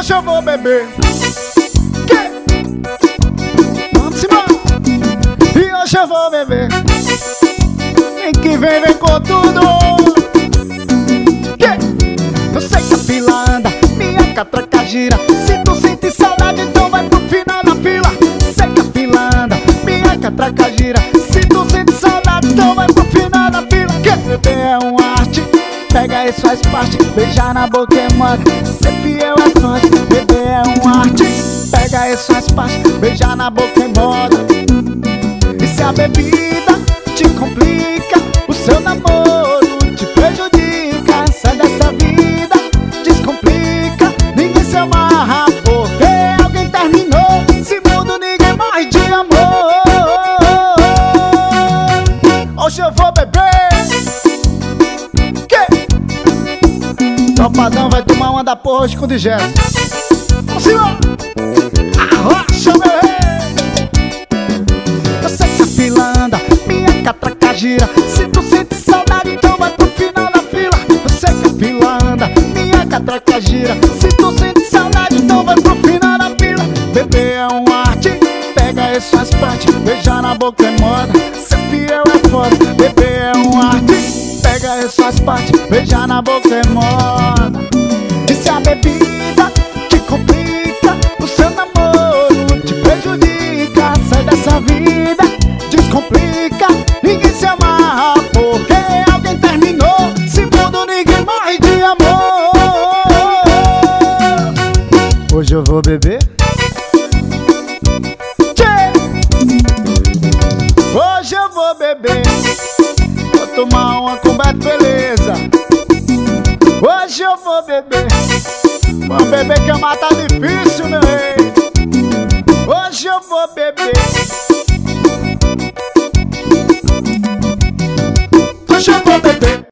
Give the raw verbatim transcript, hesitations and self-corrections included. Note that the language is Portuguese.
hoje eu vou beber. Que? Vamos embora. E hoje eu vou beber. Vem que vem, vem com tudo. Que? Eu sei que a fila anda, minha catraca gira. Se tu sente saudade, então vai pro final da fila. Sei que a fila anda, minha catraca gira. Se tu sente saudade, então vai pro final da fila. Que? Beber é uma arte, pega aí suas partes, beijar na boca é moda, ser fiel é funk. Beber é uma arte, pega aí suas partes, beijar na boca é moda. E se a bebida te complica, o seu namoro te prejudica, sai dessa vida, descomplica, ninguém se amarra porque alguém terminou. Se mundo ninguém morre de amor. Hoje eu vou beber. Tropadão vai tomar uma da porra hoje com o D J. Vamos embora! Arrocha, meu rei! Eu sei que a fila anda, minha catraca gira. Se tu sente saudade, então vai pro final da fila. Eu sei que a fila anda, minha catraca gira. Se tu sente saudade, então vai pro final da fila. Beber é uma arte, pega aí suas partes, beijar na boca é moda, ser fiel é foda. Beber é uma arte, pega aí suas partes, beijar na boca é moda. E se a bebida te complica, o seu namoro te prejudica, sai dessa vida, descomplica, ninguém se amarra porque alguém terminou. Se mundo ninguém morre de amor. Hoje eu vou beber. Tchê! Hoje eu vou beber. Vou tomar uma com Beto, beleza. Hoje eu vou beber. Vou beber que amar tá difícil, meu rei. Hoje eu vou beber.